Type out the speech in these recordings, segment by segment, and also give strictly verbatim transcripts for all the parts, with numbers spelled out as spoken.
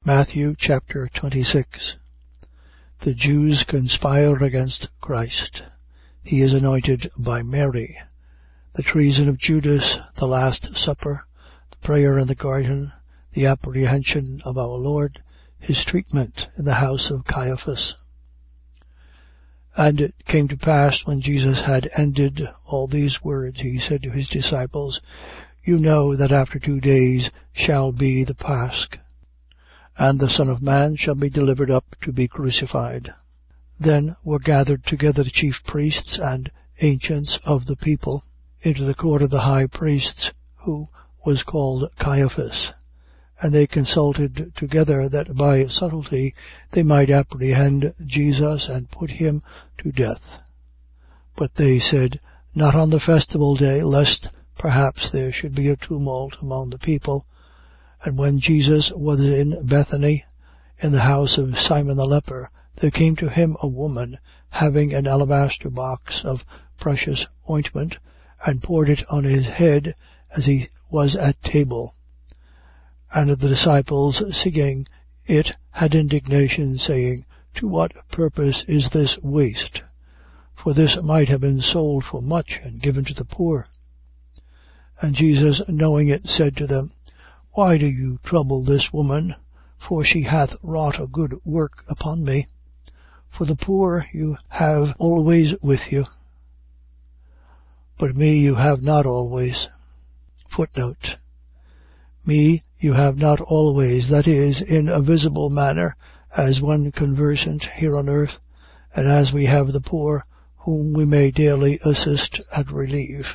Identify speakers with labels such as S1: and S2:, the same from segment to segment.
S1: Matthew chapter twenty-six. The Jews conspire against Christ. He is anointed by Mary. The treason of Judas, the Last Supper, the prayer in the garden, the apprehension of our Lord, his treatment in the house of Caiaphas. And it came to pass, when Jesus had ended all these words, he said to his disciples, You know that after two days shall be the Pasch, and the Son of Man shall be delivered up to be crucified. Then were gathered together the chief priests and ancients of the people into the court of the high priests, who was called Caiaphas. And they consulted together that by subtlety they might apprehend Jesus and put him to death. But they said, Not on the festival day, lest perhaps there should be a tumult among the people. And when Jesus was in Bethany, in the house of Simon the leper, there came to him a woman having an alabaster box of precious ointment, and poured it on his head as he was at table. And the disciples, seeing it, had indignation, saying, To what purpose is this waste? For this might have been sold for much and given to the poor. And Jesus, knowing it, said to them, Why do you trouble this woman? For she hath wrought a good work upon me. For the poor you have always with you, but me you have not always. Footnote. Me you have not always, that is, in a visible manner, as one conversant here on earth, and as we have the poor, whom we may daily assist and relieve.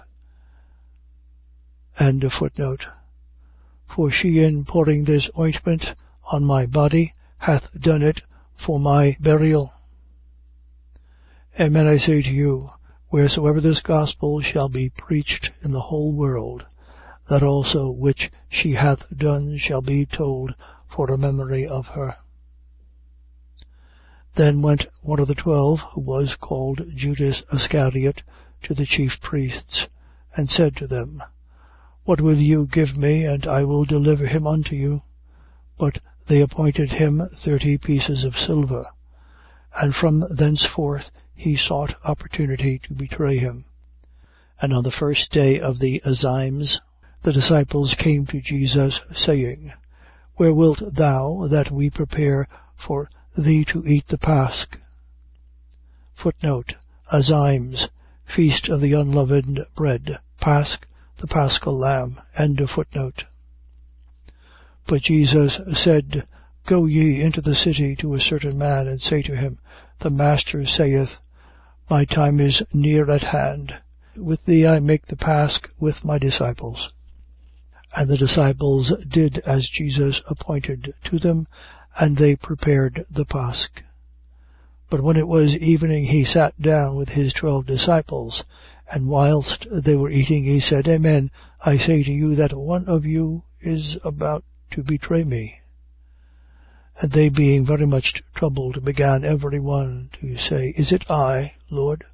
S1: End of footnote. For she, in pouring this ointment on my body, hath done it for my burial. Amen, I say to you, wheresoever this gospel shall be preached in the whole world, that also which she hath done shall be told for a memory of her. Then went one of the twelve, who was called Judas Iscariot, to the chief priests, and said to them, What will you give me, and I will deliver him unto you? But they appointed him thirty pieces of silver. And from thenceforth he sought opportunity to betray him. And on the first day of the Azymes, the disciples came to Jesus, saying, Where wilt thou that we prepare for thee to eat the Pasch? Footnote. Azymes, feast of the unleavened bread. Pasch, the paschal lamb. End of footnote. But Jesus said, Go ye into the city to a certain man, and say to him, The Master saith, My time is near at hand. With thee I make the Pasch with my disciples. And the disciples did as Jesus appointed to them, and they prepared the Pasch. But when it was evening, he sat down with his twelve disciples. And whilst they were eating, he said, Amen, I say to you that one of you is about to betray me. And they, being very much troubled, began every one to say, Is it I, Lord?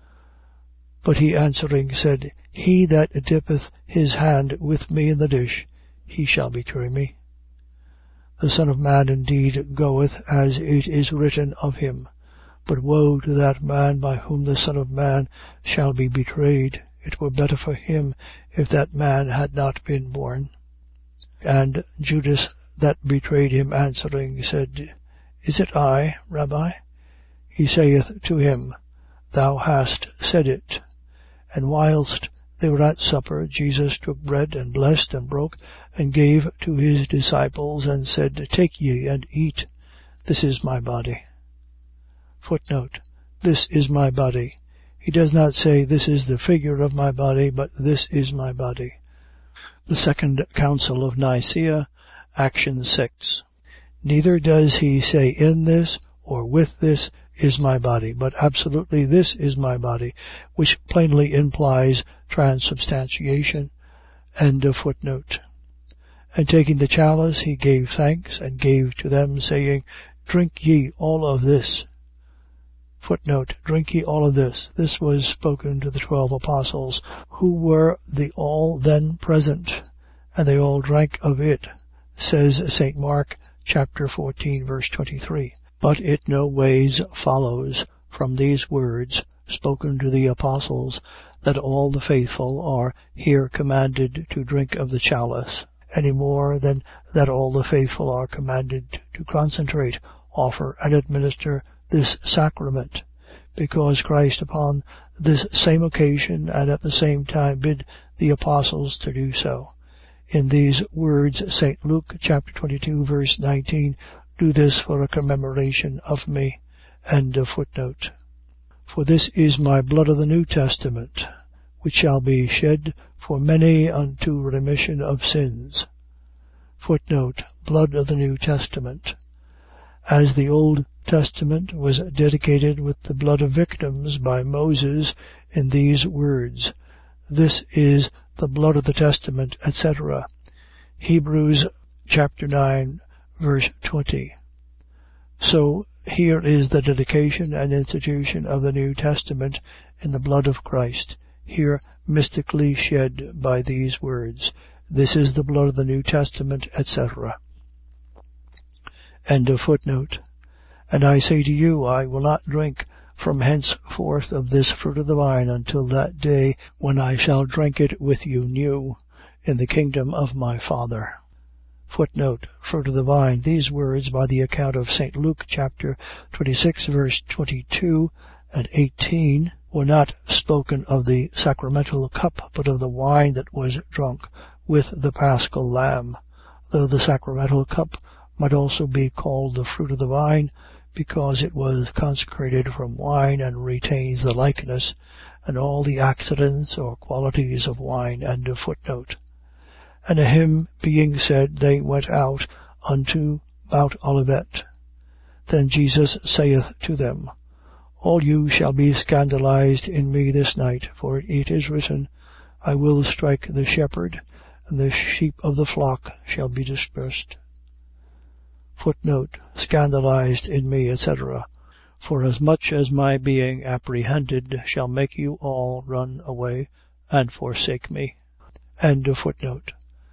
S1: But he answering said, He that dippeth his hand with me in the dish, he shall betray me. The Son of Man indeed goeth as it is written of him. But woe to that man by whom the Son of Man shall be betrayed. It were better for him if that man had not been born. And Judas that betrayed him answering said, Is it I, Rabbi? He saith to him, Thou hast said it. And whilst they were at supper, Jesus took bread, and blessed, and broke, and gave to his disciples, and said, Take ye and eat. This is my body. Footnote. This is my body. He does not say, This is the figure of my body, but this is my body. The Second Council of Nicaea, Action six. Neither does he say, In this, or with this, is my body, but absolutely this is my body, which plainly implies transubstantiation. End of footnote. And taking the chalice, he gave thanks, and gave to them, saying, Drink ye all of this. Footnote, drink ye all of this. This was spoken to the twelve apostles, who were the all then present, and they all drank of it, says Saint Mark, chapter fourteen, verse twenty-three. But it no ways follows from these words spoken to the apostles that all the faithful are here commanded to drink of the chalice, any more than that all the faithful are commanded to consecrate, offer, and administer this sacrament, because Christ upon this same occasion and at the same time bid the apostles to do so. In these words, Saint Luke chapter twenty-two verse nineteen, do this for a commemoration of me. End of footnote. For this is my blood of the New Testament, which shall be shed for many unto remission of sins. Footnote, blood of the New Testament. As the Old Testament was dedicated with the blood of victims by Moses in these words, this is the blood of the testament, et cetera. Hebrews chapter nine, verse twenty. So here is the dedication and institution of the New Testament in the blood of Christ, here mystically shed by these words, this is the blood of the New Testament, et cetera. End of footnote. And I say to you, I will not drink from henceforth of this fruit of the vine until that day when I shall drink it with you new in the kingdom of my Father. Footnote, fruit of the vine. These words by the account of Saint Luke chapter twenty-six verse twenty-two and eighteen were not spoken of the sacramental cup, but of the wine that was drunk with the paschal lamb, though the sacramental cup might also be called the fruit of the vine, because it was consecrated from wine and retains the likeness and all the accidents or qualities of wine. End of footnote. And a hymn being said, they went out unto Mount Olivet. Then Jesus saith to them, all you shall be scandalized in me this night, for it is written, I will strike the shepherd, and the sheep of the flock shall be dispersed. Footnote, scandalized in me, et cetera. For as much as my being apprehended shall make you all run away and forsake me. End of footnote.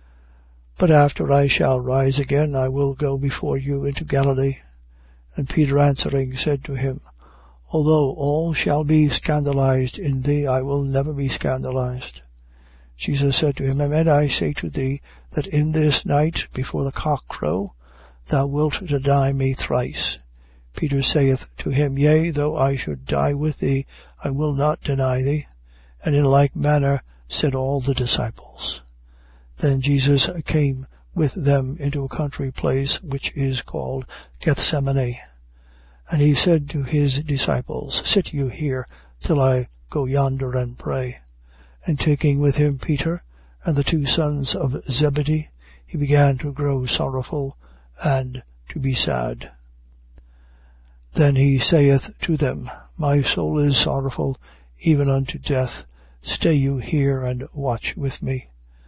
S1: But after I shall rise again, I will go before you into Galilee. And Peter answering said to him, although all shall be scandalized in thee, I will never be scandalized. Jesus said to him, amen, I say to thee, that in this night, before the cock crow, thou wilt deny me thrice. Peter saith to him, yea, though I should die with thee, I will not deny thee. And in like manner said all the disciples. Then Jesus came with them into a country place which is called Gethsemane. And he said to his disciples, sit you here till I go yonder and pray. And taking with him Peter and the two sons of Zebedee, he began to grow sorrowful and to be sad. Then he saith to them, my soul is sorrowful even unto death. Stay you here and watch with me.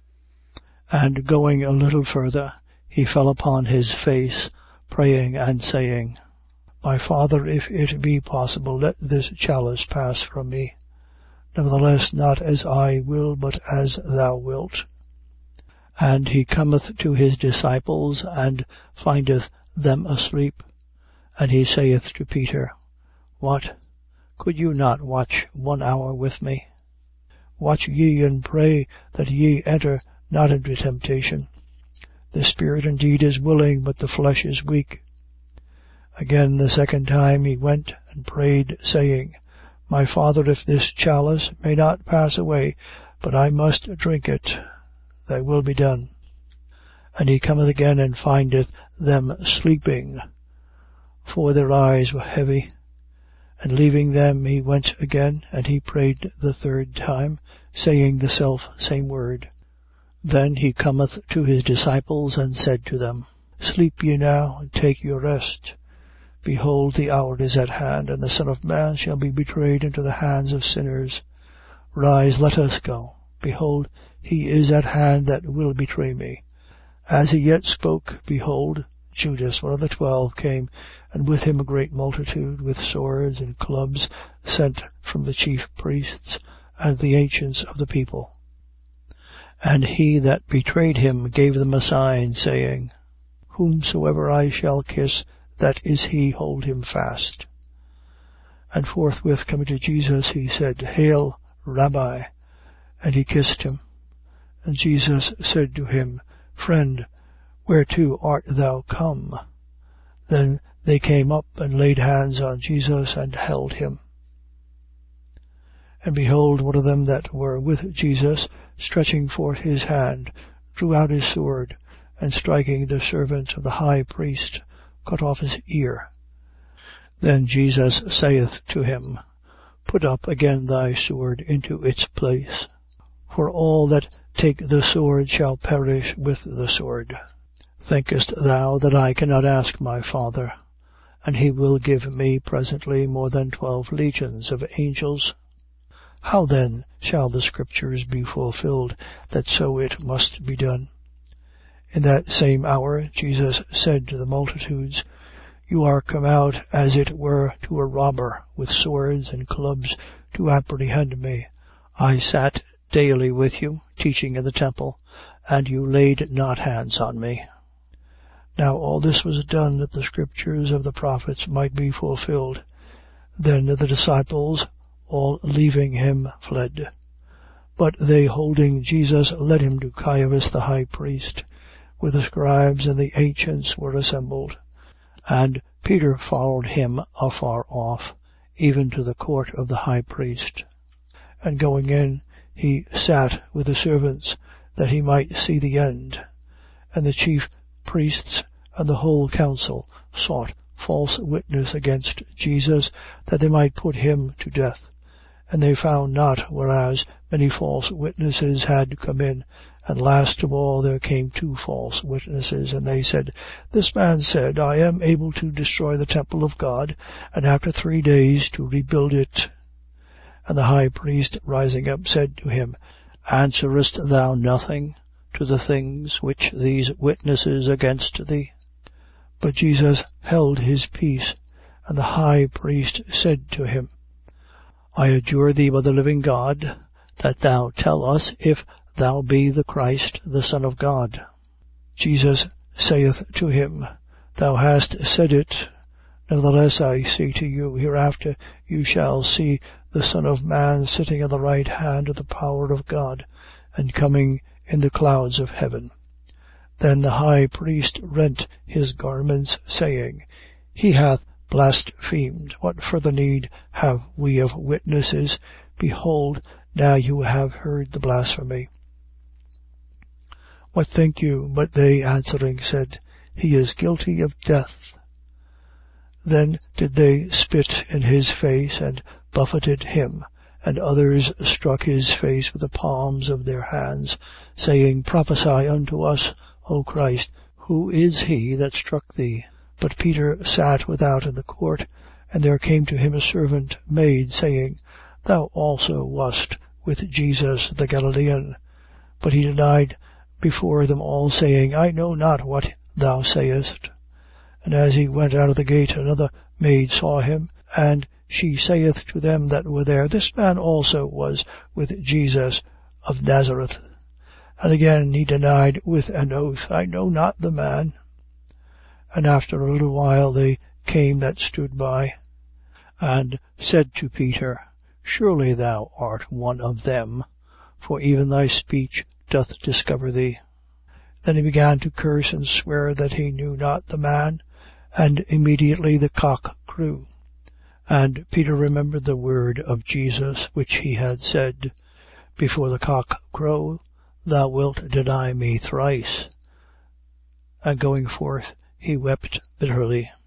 S1: And going a little further, he fell upon his face, praying and saying, my Father, if it be possible, let this chalice pass from me. Nevertheless, not as I will, but as thou wilt. And he cometh to his disciples, and findeth them asleep. And he saith to Peter, what? Could you not watch one hour with me? Watch ye and pray that ye enter not into temptation. The spirit indeed is willing, but the flesh is weak. Again the second time he went and prayed, saying, my Father, if this chalice may not pass away, but I must drink it, thy will be done. And he cometh again and findeth them sleeping, for their eyes were heavy. And leaving them, he went again, and he prayed the third time, saying the self same word. Then he cometh to his disciples, and said to them, sleep ye now, and take your rest. Behold, the hour is at hand, and the Son of Man shall be betrayed into the hands of sinners. Rise, let us go. Behold, he is at hand that will betray me. As he yet spoke, behold, Judas, one of the twelve, came, and with him a great multitude, with swords and clubs, sent from the chief priests and the ancients of the people. And he that betrayed him gave them a sign, saying, whomsoever I shall kiss, that is he, hold him fast. And forthwith coming to Jesus, he said, Hail, Rabbi, and he kissed him. And Jesus said to him, Friend, whereto art thou come? Then they came up and laid hands on Jesus and held him. And behold, one of them that were with Jesus, stretching forth his hand, drew out his sword, and striking the servant of the high priest, cut off his ear. Then Jesus saith to him, Put up again thy sword into its place, for all that take the sword shall perish with the sword. Thinkest thou that I cannot ask my Father, and he will give me presently more than twelve legions of angels? How then shall the scriptures be fulfilled, that so it must be done? In that same hour Jesus said to the multitudes, You are come out as it were to a robber, with swords and clubs, to apprehend me. I sat daily with you, teaching in the temple, and you laid not hands on me. Now all this was done that the scriptures of the prophets might be fulfilled. Then the disciples, all leaving him, fled. But they, holding Jesus, led him to Caiaphas the high priest, where the scribes and the ancients were assembled. And Peter followed him afar off, even to the court of the high priest. And going in, he sat with the servants, that he might see the end. And the chief priests and the whole council sought false witness against Jesus, that they might put him to death. And they found not, whereas many false witnesses had come in. And last of all there came two false witnesses, and they said, This man said, I am able to destroy the temple of God, and after three days to rebuild it. And the high priest, rising up, said to him, Answerest thou nothing to the things which these witnesses against thee? But Jesus held his peace. And the high priest said to him, I adjure thee by the living God, that thou tell us if thou be the Christ, the Son of God. Jesus saith to him, Thou hast said it. Nevertheless I say to you, hereafter you shall see the Son of Man sitting on the right hand of the power of God, and coming in the clouds of heaven. Then the high priest rent his garments, saying, He hath blasphemed. What further need have we of witnesses? Behold, now you have heard the blasphemy. What think you? But they answering said, He is guilty of death. Then did they spit in his face, and buffeted him, and others struck his face with the palms of their hands, saying, Prophesy unto us, O Christ, who is he that struck thee? But Peter sat without in the court, and there came to him a servant maid, saying, Thou also wast with Jesus the Galilean. But he denied before them all, saying, I know not what thou sayest. And as he went out of the gate, another maid saw him, and she saith to them that were there, This man also was with Jesus of Nazareth. And again he denied with an oath, I know not the man. And after a little while they came that stood by, and said to Peter, Surely thou art one of them, for even thy speech doth discover thee. Then he began to curse and swear that he knew not the man, and immediately the cock crew. And Peter remembered the word of Jesus, which he had said, Before the cock crow, thou wilt deny me thrice. And going forth, he wept bitterly.